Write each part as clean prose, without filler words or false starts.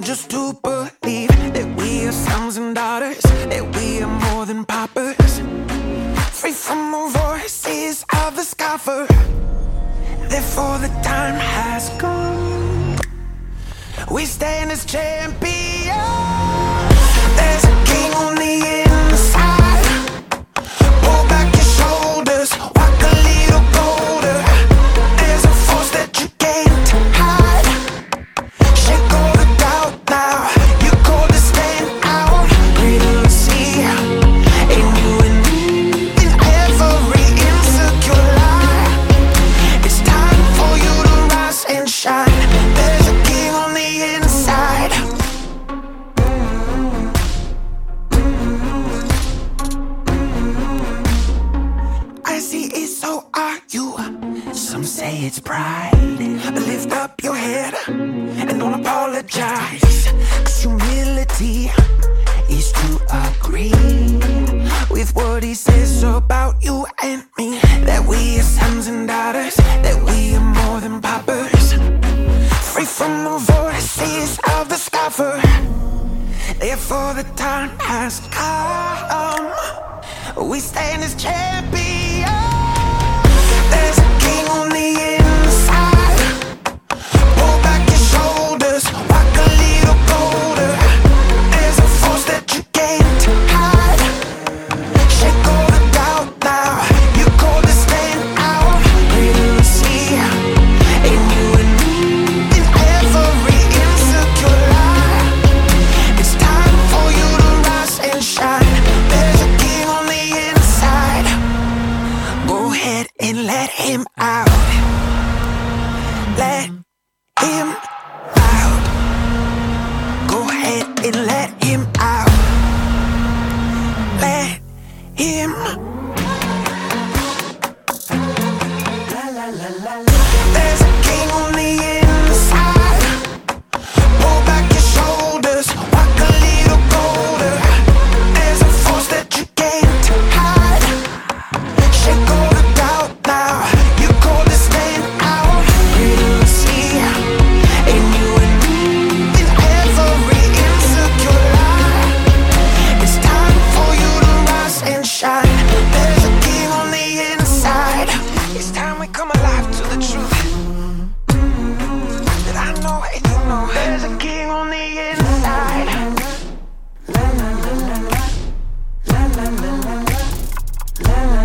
just to believe that we are sons and daughters, that we are more than paupers, free from the voices of the scoffer. Therefore the time has come, we stand as champions. There's a king on the inside. Pull back your shoulders, walk a little bolder. There's a force that you can't hide. Shake all the doubt now, you're called to stand out. We'll see in you and me, in every insecure lie. It's time for you to rise and shine. There's a king on the inside. I see it, so are you. Some say it's pride. Lift up your head and don't apologize, 'cause humility is to agree with what he says about you and me. That we are sons and daughters, that we are more than paupers, free from the voices of the scoffer. Therefore the time has come, we stand as champions. There's a king on the inside. Pull back your shoulders, walk a little bolder. There's a force that you can't hide. Shake all the doubt now, you're called to stand out. We'll see in you and me, in every insecure lie. It's time for you to rise and shine. There's a king on the inside. Go ahead and let him out. Let him out. Go ahead and let him out. Let him. There's a king on the inside. Pull back your shoulders, walk a little bolder. There's a force that you can't hide. Shake all the doubt now, you're called to stand out. We'll see in you and me, in every insecure lie. It's time for you to rise and shine. There's a king on the inside. It's time we come alive to the truth that I know and you know. There's a king on the inside. La la la la la la la la la la.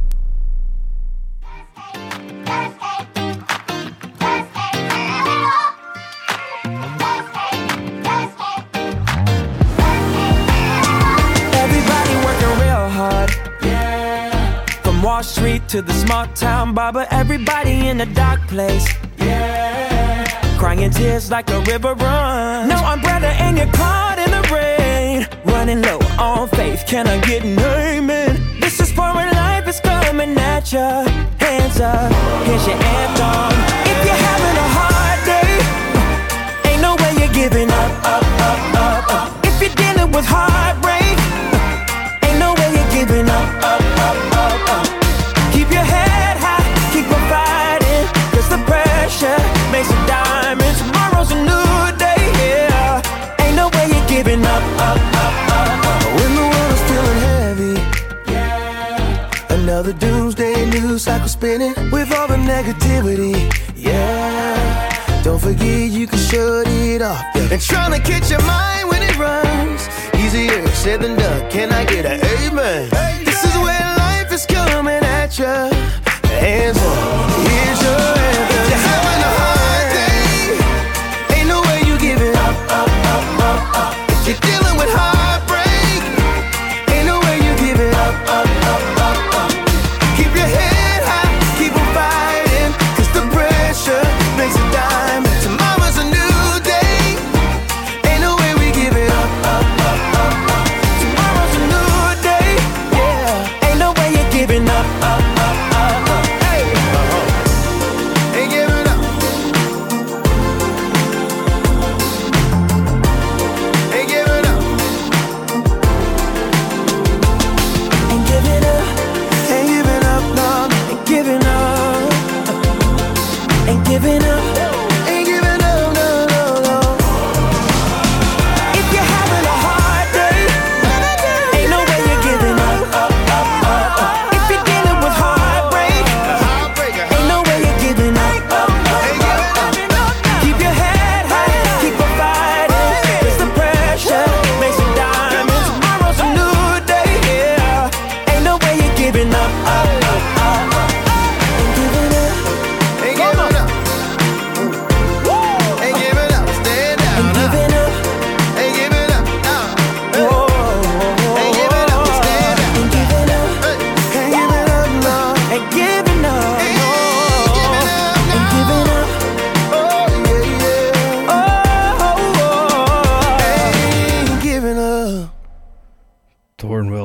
Everybody working real hard, from Wall Street to the small town barber. Everybody in a dark place, crying tears like a river runs. No umbrella and you're caught in the rain, running low on faith. Can I get an amen? This is for when life is coming at ya. Hands up, here's your anthem. If you're having a hard day, ain't no way you're giving up, up, up, up, up. If you're dealing with heartbreak, ain't no way you're giving up, up, up, up, up. Keep your head high, keep on fighting, 'cause the pressure makes a diamond. Tomorrow's a new day, yeah. Ain't no way you're giving up, up, up, up, up. When the world is feeling heavy, another doomsday news cycle spinning with all the negativity, don't forget you can shut it off, and trying to catch your mind when it runs, easier said than done. Can I get an amen? This is where life is coming at ya. Hands up, here's your anthem. If you're having a hard day, ain't no way you give it up, up, up, up, up. If you're dealing with heartbreak, ain't no way you give it up, up, up, up, up. Keep your head high, keep on fighting, 'cause the pressure makes a diamond. Tomorrow's a new day, ain't no way we give it up, up, up, up, up. Tomorrow's a new day, ain't no way you're giving up, up, up, up, up. Ain't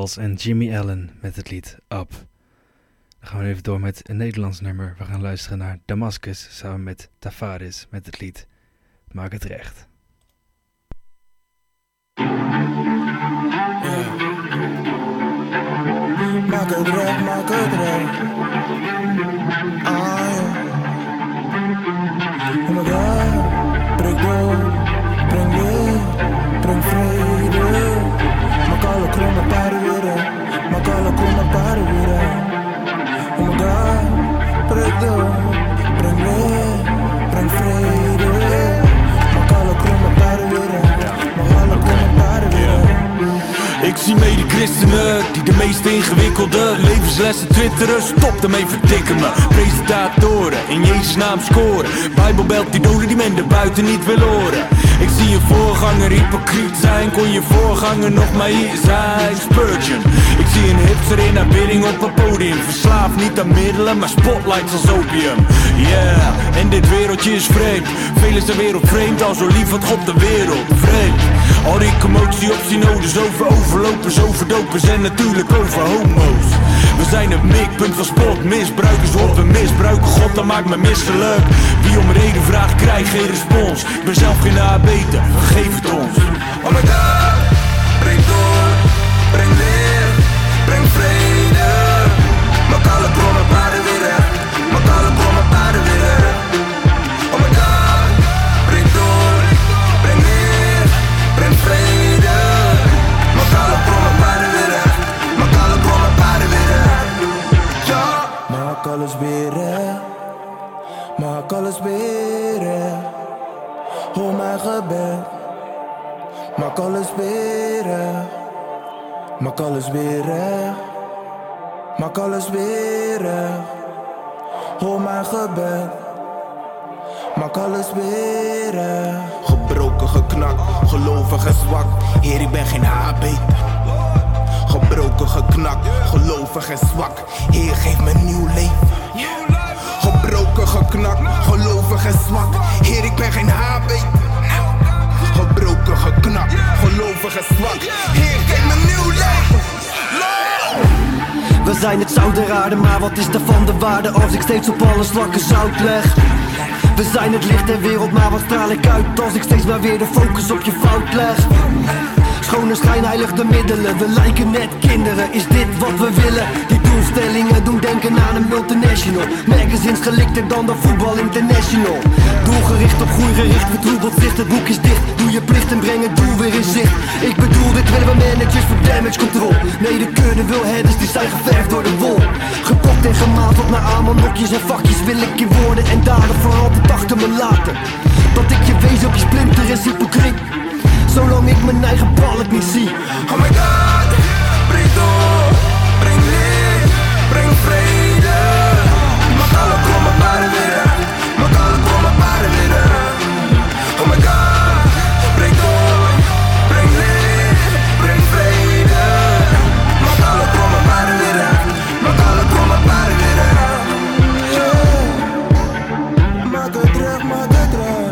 Wells en Jimmy Allen met het lied Up. Dan gaan we even door met een Nederlands nummer. We gaan luisteren naar Damascus samen met Tavares met het lied Maak het recht. Maak het recht, maak het recht. Ah, ja. Oh my God, breek door, breng licht, breng vrede. Maak alle kromme paden weer uit, maak alle kromme paden weer uit. Oh my God, breek door, breng licht, breng vrede. Maak alle kromme paden weer uit, maak alle kromme paden weer uit. Ik zie mede-christenen die de meest ingewikkelde levenslessen twitteren. Stop ermee, verdikken me. Presentatoren in Jezus naam scoren. Bijbelbelt die doden die men er buiten niet wil horen. Ik zie je voorganger hypocriet zijn. Kon je voorganger nog maar hier zijn? Spurgeon. Ik zie een hipster in aanbidding op een podium. Verslaafd niet aan middelen, maar spotlights als opium. Yeah, en dit wereldje is vreemd. Veel is de wereld vreemd, al zo lief had God de wereld vreemd. Al die commotie op synodes over overlopers, overdopers en natuurlijk over homo's. We zijn het mikpunt van sport, misbruikers wat we misbruiken. God, dat maakt me misselijk. Wie om reden vraagt, krijgt geen respons. Ik ben zelf geen nabeter, vergeef het ons. Oh my God, breng door, breng licht, breng vrede. Maak alle kromme paden weer recht, maak alle kromme paden weer recht. Oh my God, breng door, breng licht, breng vrede. Maak alle kromme paden weer recht, maak alle kromme paden weer recht. Ja, maak alles weer recht, maak alles weer recht. Hoor mijn gebed. Maak alles weer recht, maak alles weer recht, maak alles weer recht. Hoor mijn gebed, maak alles weer recht. Gebroken, geknakt, gelovig en zwak. Heer, ik ben geen haatbeter. Gebroken, geknakt, gelovig en zwak. Heer, geef me een nieuw leven. Gebroken, geknakt, gelovig en zwak. Heer, ik ben geen haatbeter. Gebroken, geknakt, gelovig en zwak. Heer, geef me een nieuw leven. We zijn het zout der aarde, maar wat is daarvan de waarde als ik steeds op alle slakken zout leg? We zijn het licht der wereld, maar wat straal ik uit als ik steeds maar weer de focus op je fout leg? Schone schijn heiligt de middelen, we lijken net kinderen, is dit wat we willen? Die doelstellingen doen denken aan een multinational. Magazines gelikter dan de voetbal international. Doelgericht op groei gericht, vertroebeld zicht, het boek is dicht. Doe je plicht en breng het doel weer in zicht. Ik bedoel, dit willen we managers voor damage control. Nee, de keurde wilheaders die zijn geverfd door de wol. Gekocht en gemaald tot naar amanokjes en vakjes. Wil ik in woorden en daden voor altijd achter me laten. Dat ik je wees op je splinter is hypocriet. Zolang ik mijn eigen balk niet zie. Oh my God, breng door, breng licht, breng vrede. Maak alle kromme paden weer recht, maak alle kromme paden weer recht. Oh my God, breng door, breng licht, breng vrede. Maak alle kromme paden weer recht, maak alle kromme paden weer recht. Maak het recht, maak het recht.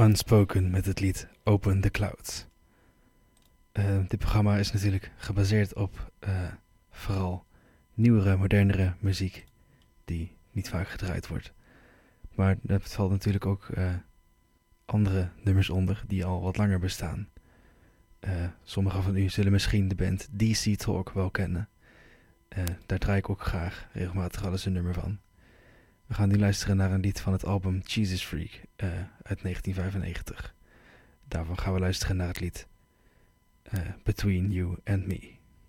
Unspoken met het lied Open the Clouds. Dit programma is natuurlijk gebaseerd op vooral nieuwere, modernere muziek die niet vaak gedraaid wordt. Maar er valt natuurlijk ook andere nummers onder die al wat langer bestaan. Sommigen van u zullen misschien de band DC Talk wel kennen. Daar draai ik ook graag regelmatig al eens een nummer van. We gaan nu luisteren naar een lied van het album Jesus Freak uit 1995. Daarvan gaan we luisteren naar het lied Between You and Me.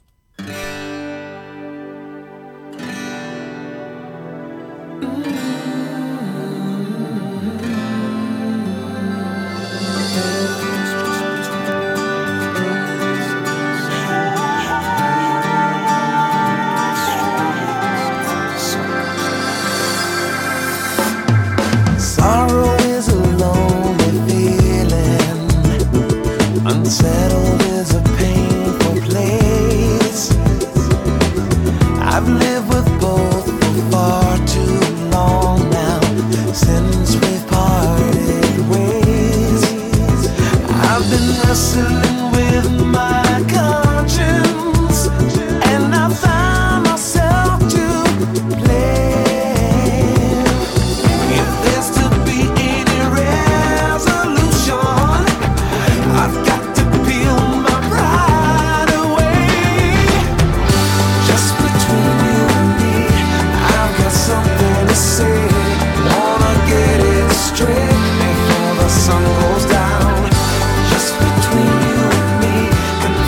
Unsettled is a painful place. I've lived with both for far too long now, since we've parted ways. I've been wrestling with my conscience, and I found myself to blame. If there's to be any resolution, I've got sun goes down. Just between you and me, can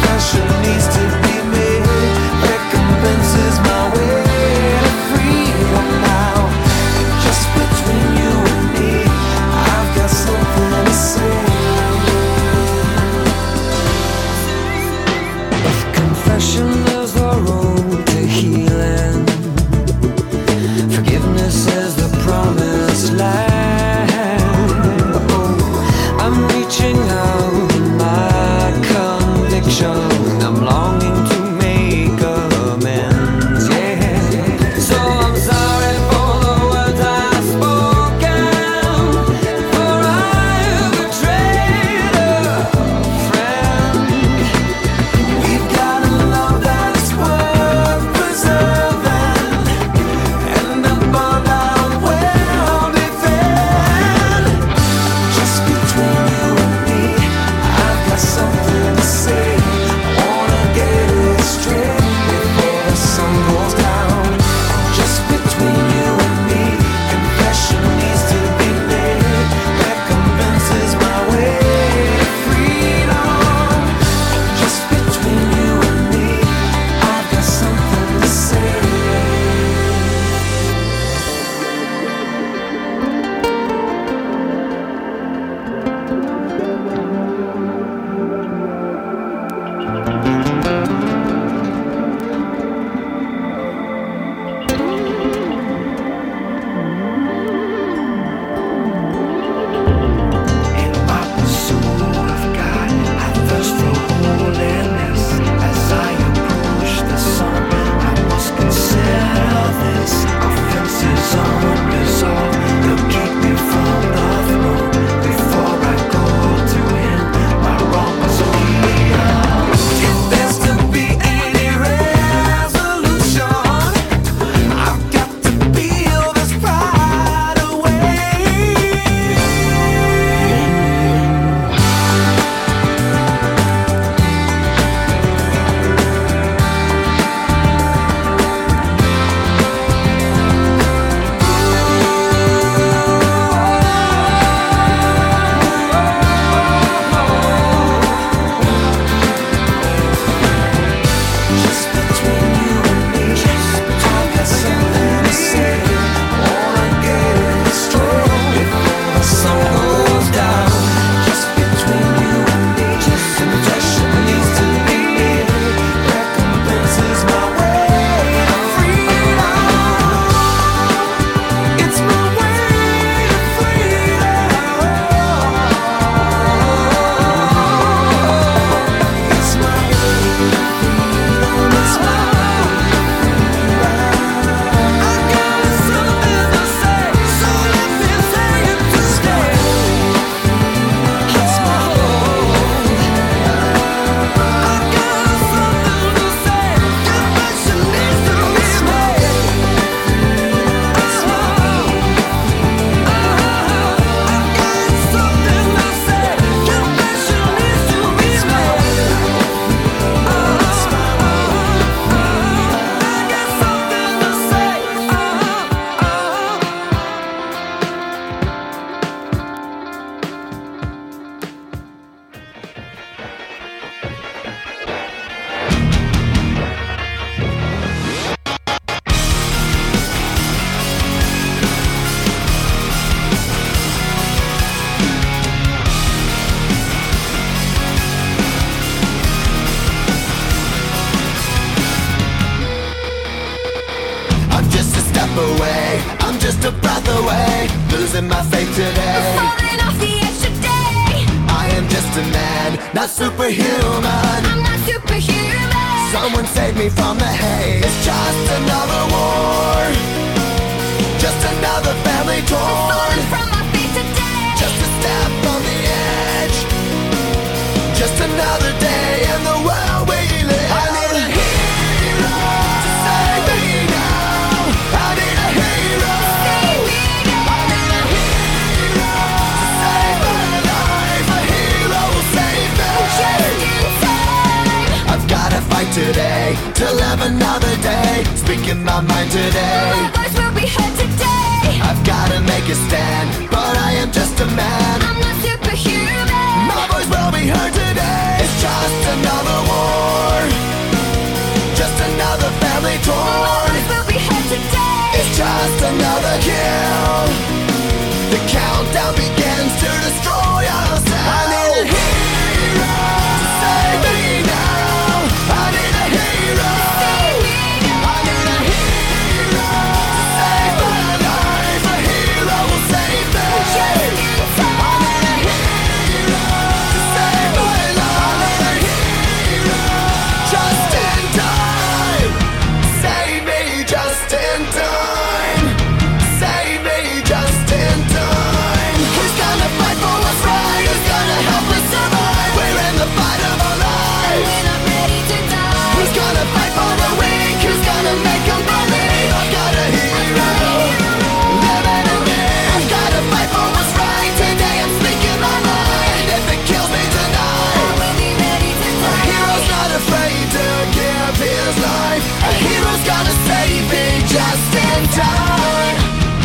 losing my faith today. We're falling off the edge today. I am just a man, not superhuman. I'm not superhuman. Someone save me from the hate. It's just another war, just another family torn. Falling from my feet today. Just a step on the edge, just another day in the world we live. I need a hero to save me now. I need a hero. Save me now. I need a hero to save my life. A hero will save me. Just in time. I've gotta fight today to live another day. Speaking my mind today. My voice will be heard today. I've gotta make a stand, but I am just a man. I'm not superhuman. My voice will be heard today. It's just another war, just another family My torn. voice will be heard today. It's just another kill. The countdown begins to destroy ourselves. I need a hero to save me now. I need a hero. Save me now. I need a hero to save my life. A hero will save me. Just in time. I need a hero to save my life. I need a hero just in time. Save me just in time. Save me just in time. Who's gonna fight for what's right? Who's gonna help us survive? We're in the fight of our lives. When I'm ready to die. Who's gonna fight for the weak? Who's gonna make them believe? I've got a hero living in me. I've gotta fight for what's right. Today I'm speaking my mind. If it kills me tonight, I will be ready to a die. hero's not afraid to give his life. A hero's gonna save me just in time.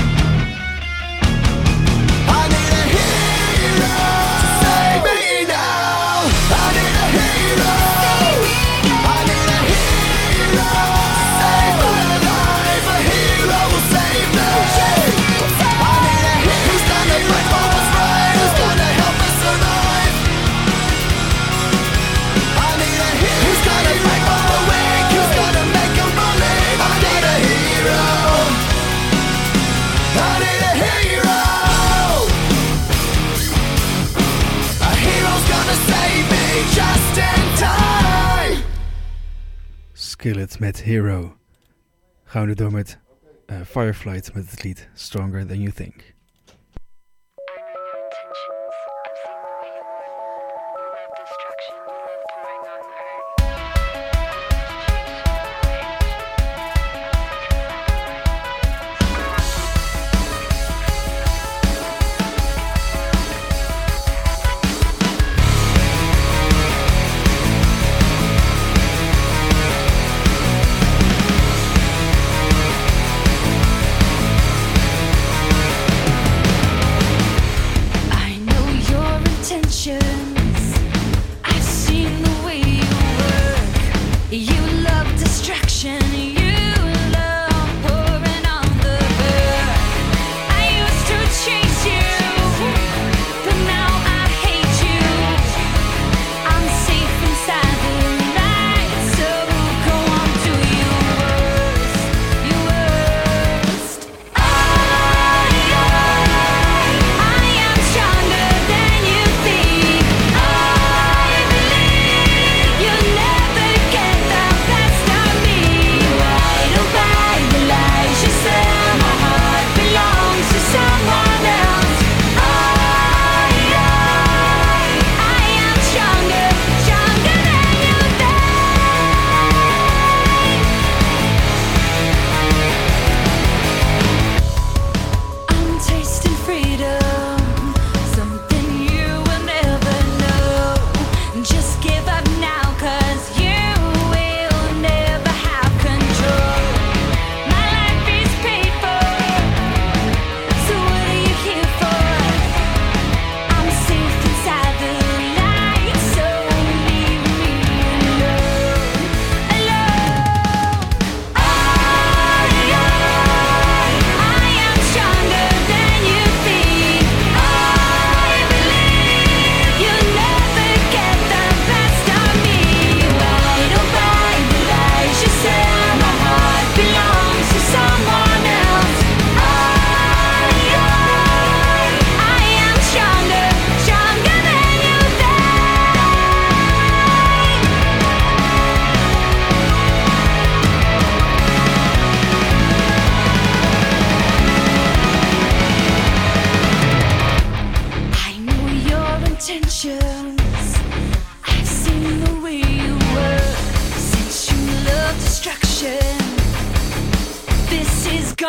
I need a hero to save me now. I need a hero. I need a hero to save my life. A hero will save me. I need a hero. Who's gonna fight for what's right? Who's gonna help us survive? I need a hero. Who's gonna fight for the weak? Who's gonna make them believe? I need a hero. I need a hero. A hero's gonna save me just in time. Skillet met Hero. Gaan we nu door met Fireflight met het lied Stronger Than You Think.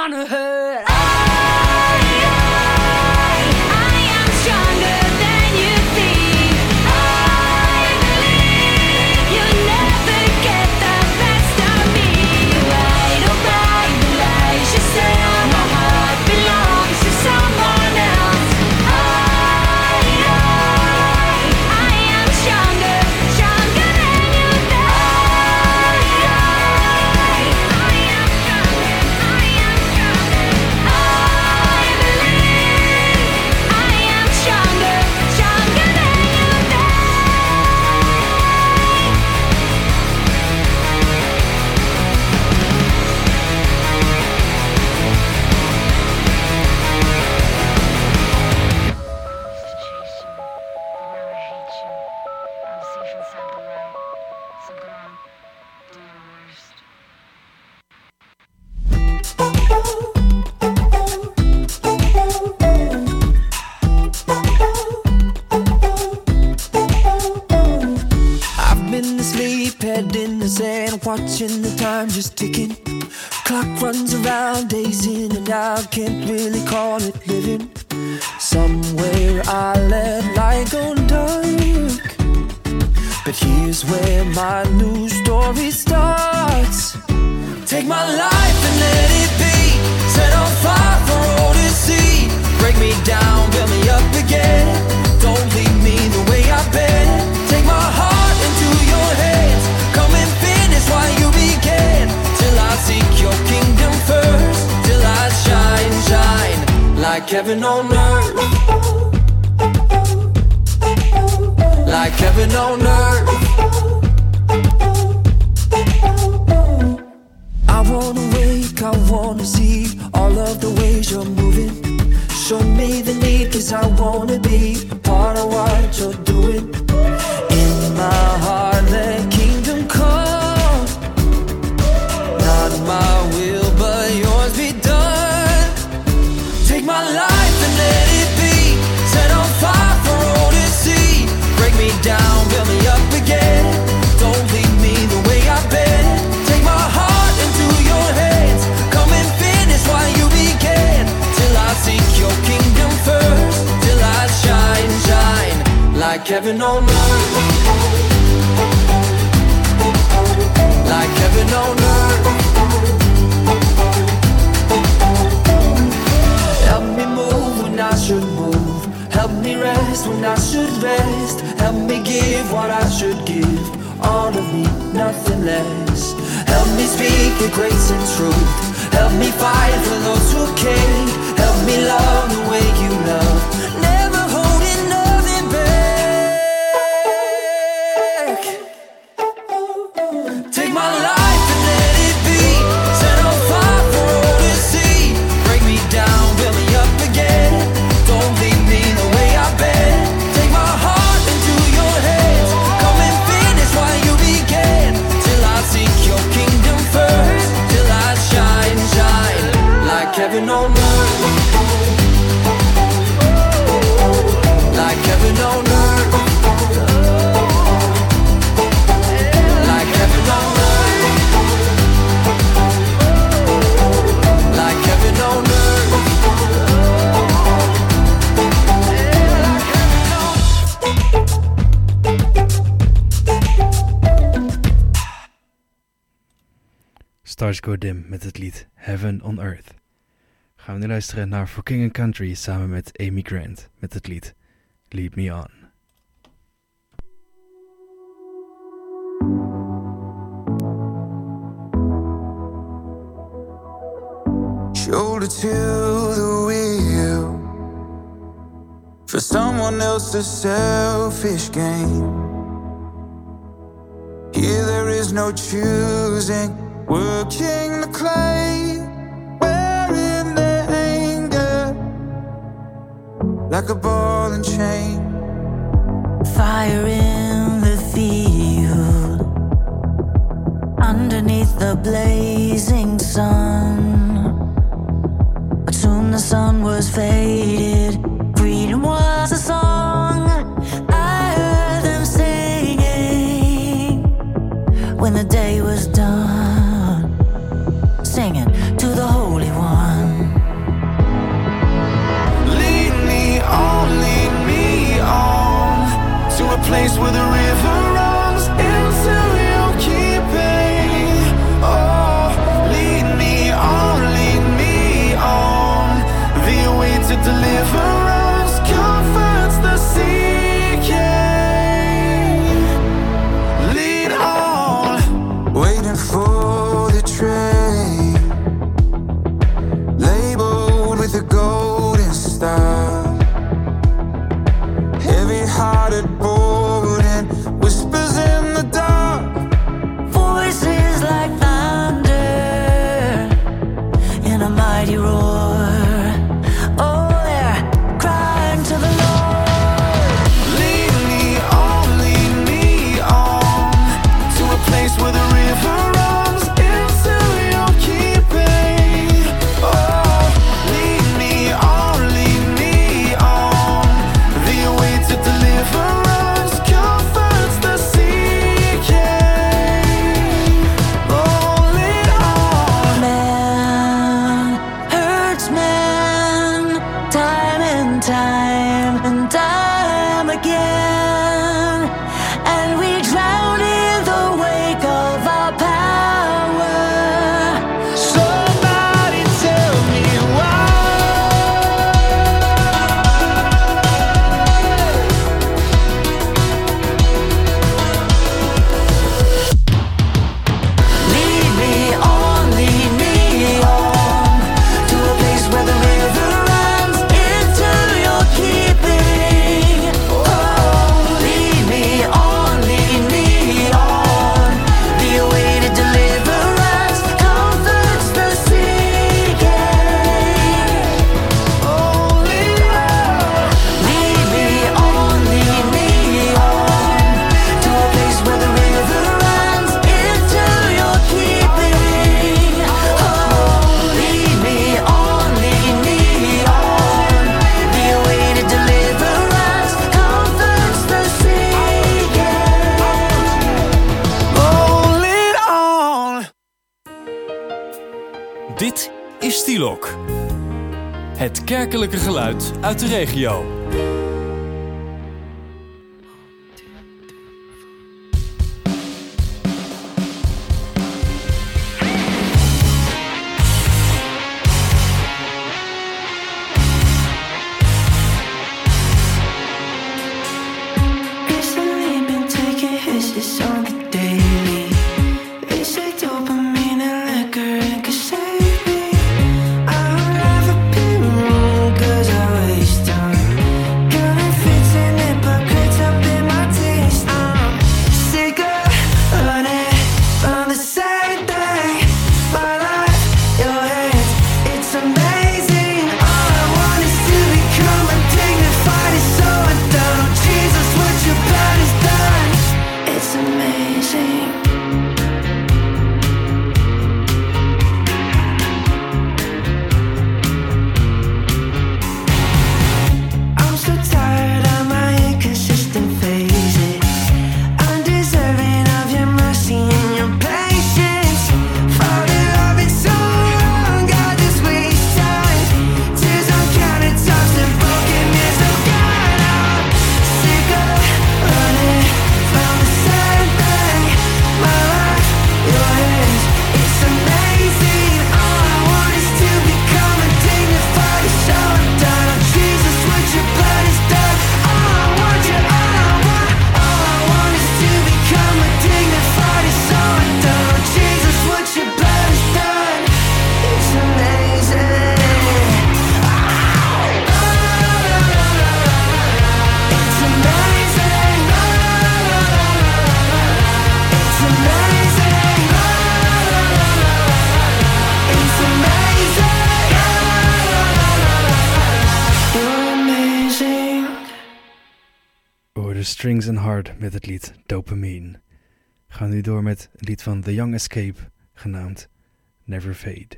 gonna hurt. I am stronger than you think. I believe you'll never get the best of me. Right or right, the lies you say, my heart belongs to someone else. I am stronger, stronger than you think. I am stronger, I am stronger. I believe I am stronger, stronger than you think. I've been asleep, head in the sand, watching the time just ticking. Clock runs around, days in and out, can't really call it living. Somewhere I let light go dark, but here's where my new story starts. Take my life and let it be set on fire for all to see. Break me down, build me up again. Don't leave me the way I've been. Take my heart into your hands. Come and finish what you began. Till I seek your kingdom first. Till I shine, shine like heaven on earth. Like heaven on earth. I wanna wake, I wanna see all of the ways you're moving. Show me the need, cause I wanna be a part of what you're doing. In my heart, let kingdom come. Not my will, but yours be done. Take my life and let it be set on fire for all to see. Break me down, build me up again. Don't leave me the way I've been. Take my heart into your hands. Come and finish what you began. Till I seek your kingdom first. Till I shine, shine like heaven on earth. Like heaven on earth. Help me move when I should move. Help me rest when I should rest. Help me give what I should give. All of me, nothing less. Help me speak with grace and truth. Help me fight for those who can't. Help me love the way you love. Never holding nothing back. Take my life and let it be set on fire for all to see. Break me down, build me up again. Don't leave me the way I've been. Take my heart into your hands. Come and finish what you began. Till I seek your kingdom first. Till I shine, shine like heaven on earth. Like heaven on earth. Like heaven on earth. Like heaven on earth. Stars Go Dim met het lied Heaven on Earth. Gaan we nu luisteren naar For King and Country samen met Amy Grant met het lied Lead Me On. Shoulder to the wheel for someone else's selfish gain. Here there is no choosing, working the clay, wearing the anger like a ball and chain. Fire in the field, underneath the blazing sun. But soon the sun was faded, freedom was a song. I heard them singing when the day was done, singing to the Holy One. is Stilok. Het kerkelijke geluid uit de regio. Recently been taking hits on the daily. They say dopamine and liquor can save me. I'll never be wrong 'cause I waste time. Counterfeits and hypocrites up in my taste. I'm sick of running from the same thing. My life, your hands, it's amazing. All I want is to become a dignified and so undone. Oh Jesus, what your plan is done. It's amazing. I'm so tired of my inconsistent phases. Undeserving of your mercy and your patience. Fall in love, it's so wrong, I just waste time. Tears on countertops and brokenness, oh God, I'm sick of running from the same thing. My life, your hands, it's amazing. All I want is to become a dignified and so undone. Oh Jesus, what your blood has done. All I want is to become a dignified and so undone. Oh Jesus, what your blood has done. It's amazing. It's amazing. It's amazing. It's amazing. You're amazing. Hoorde Strings and Heart met het lied Dopamine. Gaan nu door met het lied van The Young Escape, genaamd Never Fade.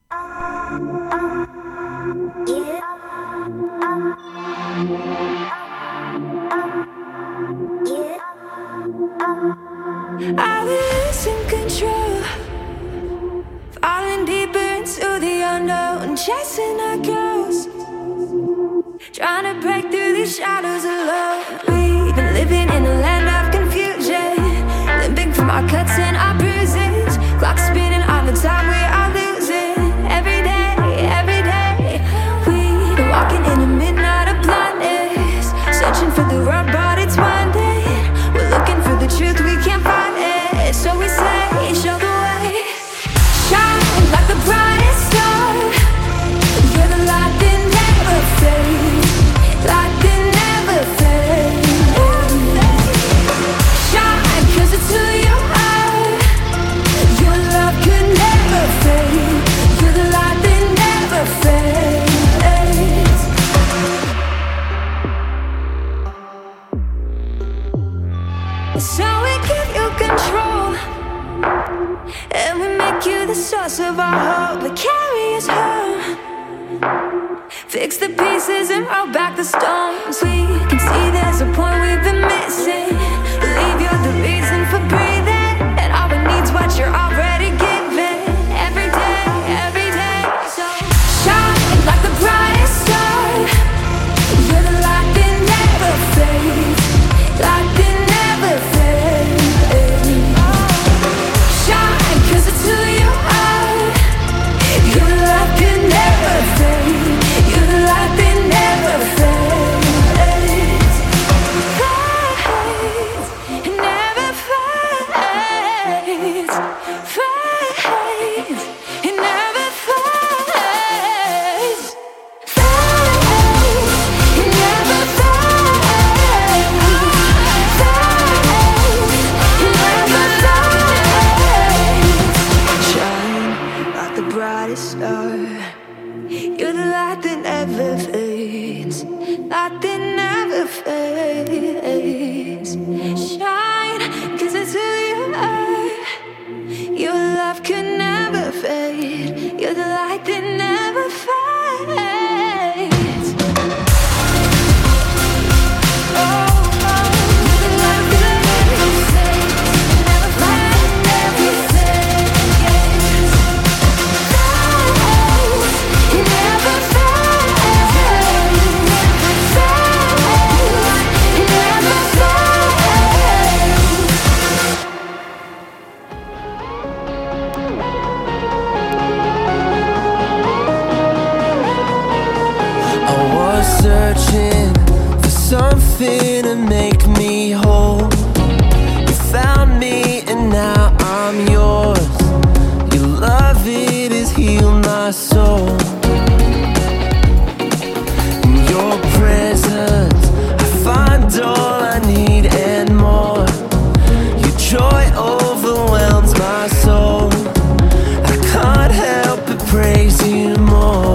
I was in control, falling deeper into the unknown, chasing our ghosts, trying to break through these shadows alone. We've been living in a land of confusion, limping from our cuts and our bruises, clock spinning all the time we are losing. Every day, we've been walking in the midnight of blindness, searching for the road but it's winding. We're looking for the truth, we can't find it, so we say, show the way. Shine like the brightest star, you're the light that never fades, light that never fades. Shine 'cause it's who you are, your love could never fade, you're the light that never fades. So we give you control, and we make you the source of our hope. We carry us home, fix the pieces and roll back the stones. We can see there's a point we've been missing. Believe you're the reason for breathing, and all we need's what you're already giving. Every day, so shine like the brightest star, you're the light that never fades, light that never fades. Shine 'cause it's who you are, you're the light that never fades, you're the light that never fades. Fades, never fades. now I'm yours. Your love, it has healed my soul. In your presence I find all I need and more. Your joy overwhelms my soul. I can't help but praise you more.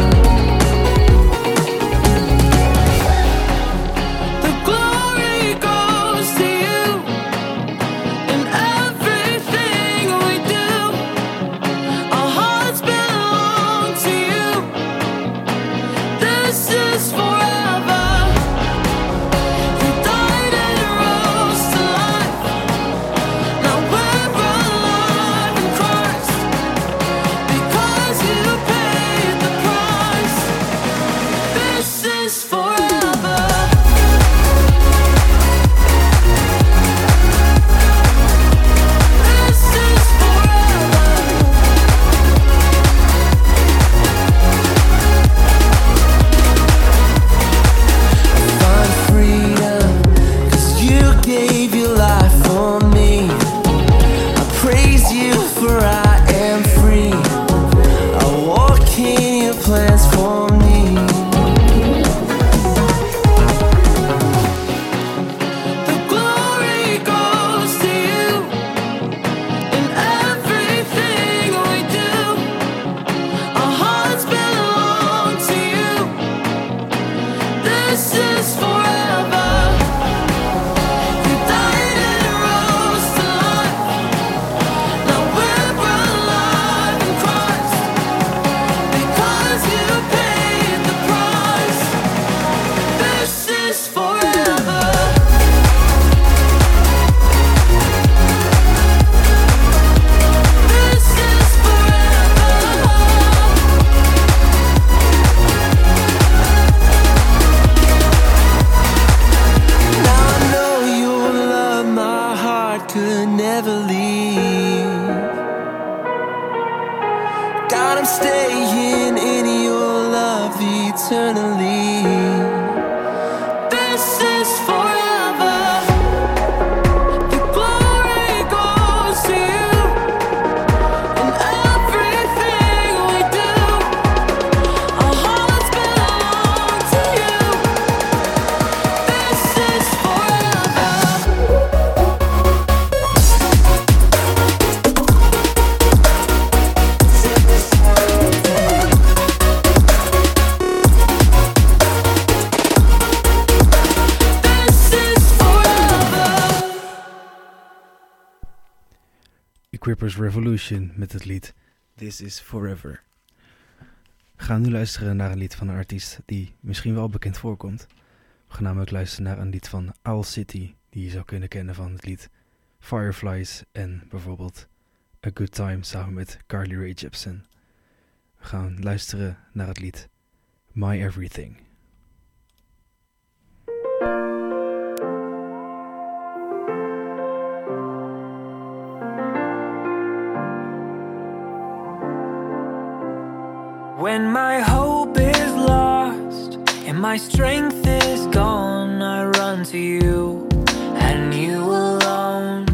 Equippers Revolution met het lied This Is Forever. We gaan nu luisteren naar een lied van een artiest die misschien wel bekend voorkomt. We gaan namelijk luisteren naar een lied van Owl City, die je zou kunnen kennen van het lied Fireflies en bijvoorbeeld A Good Time samen met Carly Rae Jepsen. We gaan luisteren naar het lied My Everything. When my hope is lost and my strength is gone, I run to you and you alone.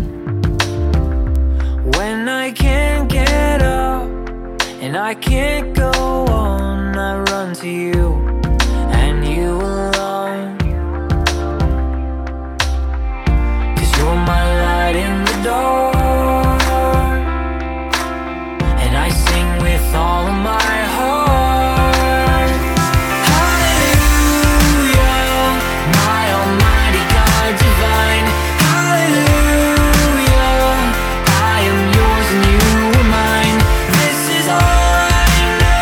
When I can't get up and I can't go on, I run to you and you alone. 'Cause you're my light in the dark, and I sing with all of my This is all I know.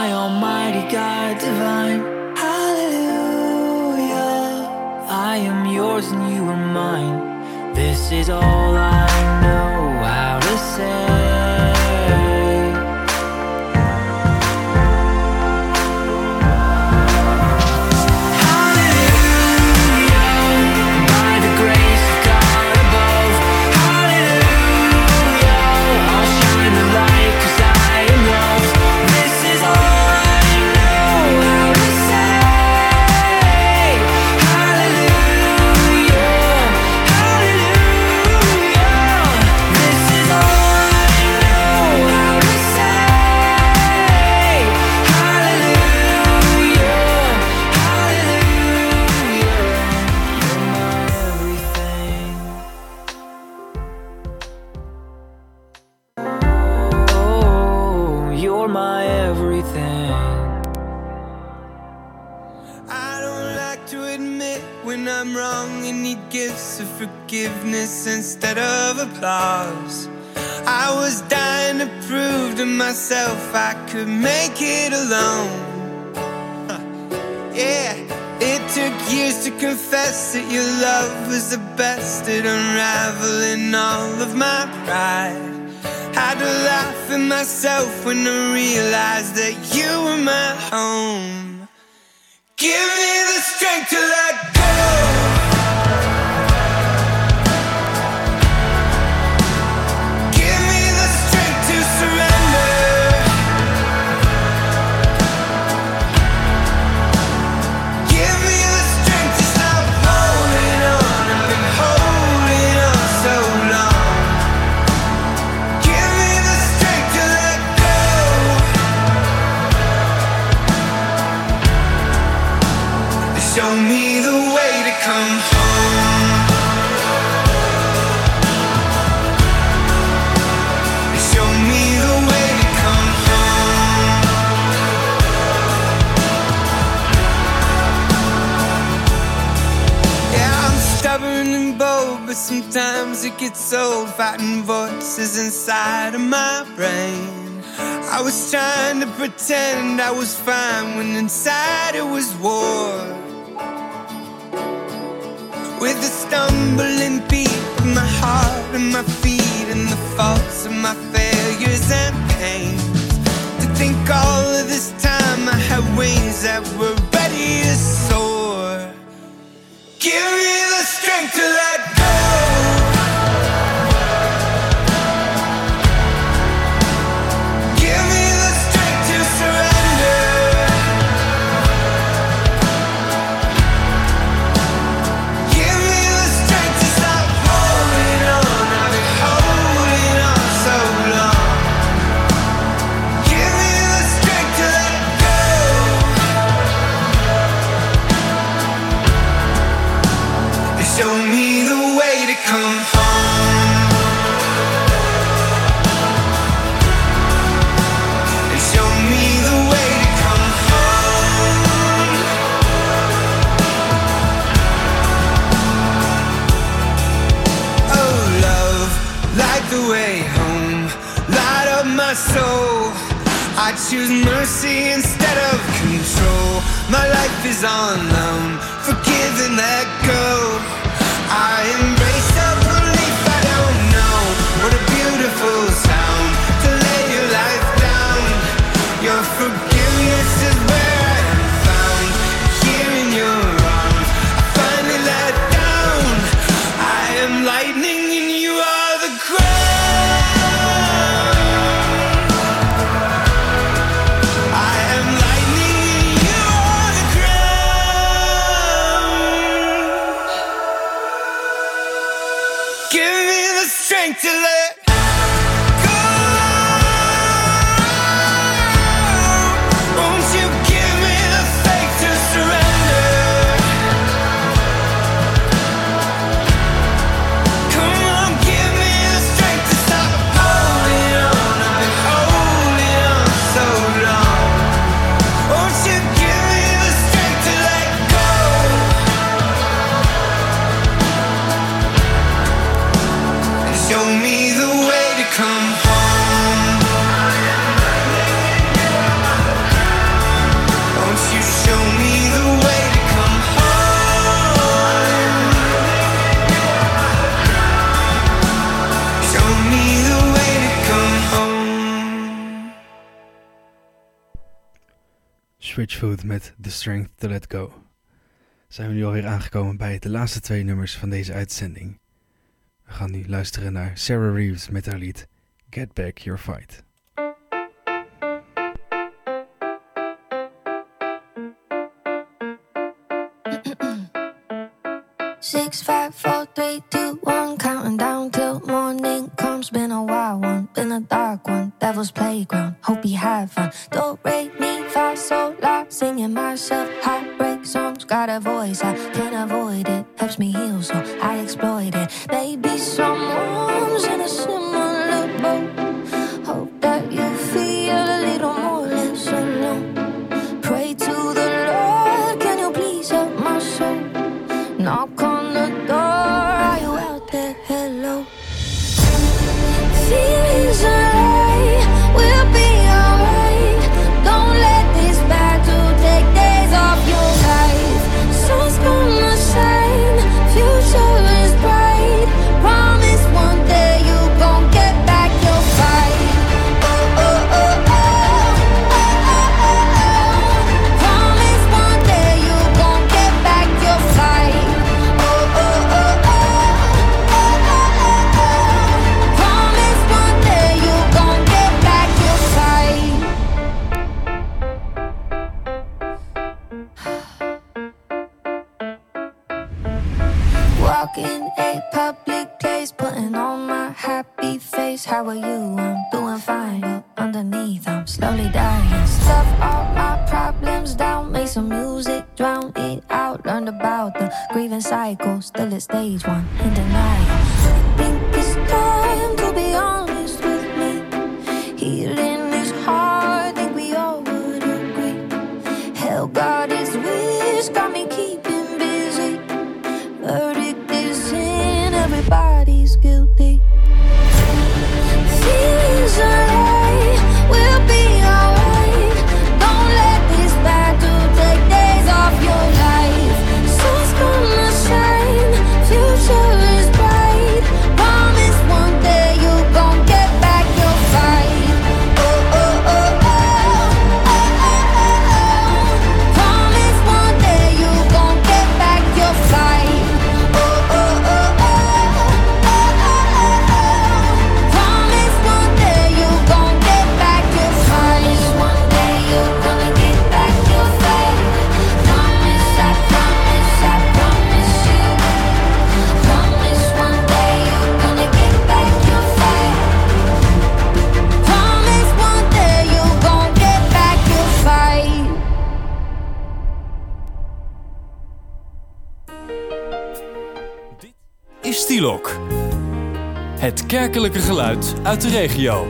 my almighty God divine. Hallelujah. I am yours and you are mine. This is all I know how to say. Forgiveness instead of applause. I was dying to prove to myself I could make it alone. Yeah, it took years to confess that your love was the best at unraveling all of my pride. Had to laugh at myself when I realized that you were my home. Give me the strength to let go. Show me the way to come home. Show me the way to come home. Yeah, I'm stubborn and bold, but sometimes it gets old, fighting voices inside of my brain. I was trying to pretend I was fine when inside it was war. With the stumbling beat of my heart and my feet, and the faults of my failures and pains. To think all of this time I had wings that were ready to soar. Give me the strength to let go. Show me the way to come home. Show me the way to come home. Oh, love, light the way home. Light up my soul. I choose mercy instead of control. My life is on loan. Forgive and let go. I embrace the belief I don't know. What a beautiful sound to lay your life down. Your forgiveness is where I am found. Here in your arms, I finally let down. I am lightning and you are the ground. I am lightning and you are the ground. Give me the strength to let go. Won't you Switchfoot met The Strength to Let Go. Zijn we nu alweer aangekomen bij de laatste 2 nummers van deze uitzending. We gaan nu luisteren naar Sarah Reeves met haar lied Get Back Your Fight. 6, 5, 4, 3, 2, 1, counting down till morning comes. Been a wild one, been a dark one, devil's playground, hope you have fun. Do, re, mi, fa, sol, la, singing myself heartbreak songs. Got a voice, I can't avoid it, helps me heal so I exploit it. Maybe someone's in a similar boat, hope that you feel a little more less alone. Pray to the Lord, can you please help my soul? Knock on the door, are you out there? Hello. Feelings alright, we'll be alright. Don't let this battle take days off your life. Sun's gonna shine, future is bright. Promise one day you gon' get back your fight. Oh, oh, oh, oh, oh, oh, oh, oh. Promise one day you gon' get back your fight. In a public place, putting on my happy face. How are you? I'm doing fine, but underneath I'm slowly dying. Stuff all my problems down, make some music, drown it out. Learned about the grieving cycle, still at stage 1 in denial. I think it's time to be honest with me. Healing is hard, think we all would agree. Hell, God is wish, got me keeping busy. Verdict is in, everybody's guilty. Feelings alright, we'll be alright. Don't let this battle take days off your life. Sun's gonna shine, future is bright. Promise one day you gon' get back your fight. Oh, oh, oh, oh, oh, oh, oh, oh. Promise one day you gon' get back your fight. Stilok. Het kerkelijke geluid uit de regio.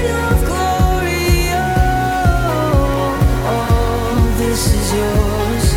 This is yours.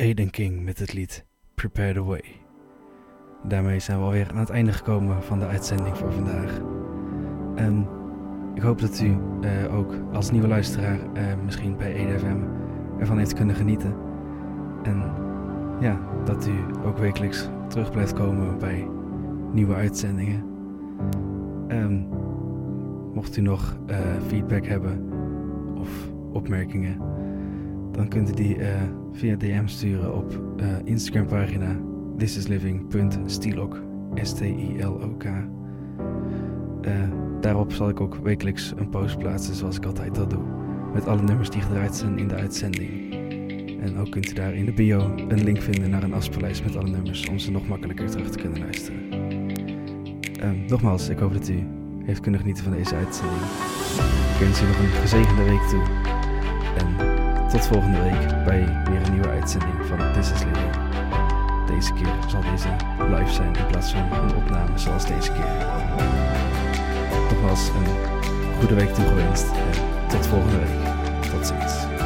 Hayden King met het lied Prepare the Way. Daarmee zijn we alweer aan het einde gekomen van de uitzending voor vandaag. Ik hoop dat u ook als nieuwe luisteraar misschien bij EDFM ervan heeft kunnen genieten. En ja, dat u ook wekelijks terug blijft komen bij nieuwe uitzendingen. Mocht u nog feedback hebben of opmerkingen, dan kunt u die via DM sturen op Instagram pagina thisisliving.stilok, STILOK. Daarop zal ik ook wekelijks een post plaatsen zoals ik altijd dat doe, met alle nummers die gedraaid zijn in de uitzending. En ook kunt u daar in de bio een link vinden naar een afspeellijst met alle nummers om ze nog makkelijker terug te kunnen luisteren. Nogmaals, ik hoop dat u heeft kunnen genieten van deze uitzending. Ik wens u nog een gezegende week toe. En tot volgende week bij weer een nieuwe uitzending van This Is Living. Deze keer zal deze live zijn in plaats van een opname zoals deze keer. Nogmaals een goede week toegewenst en tot volgende week. Tot ziens.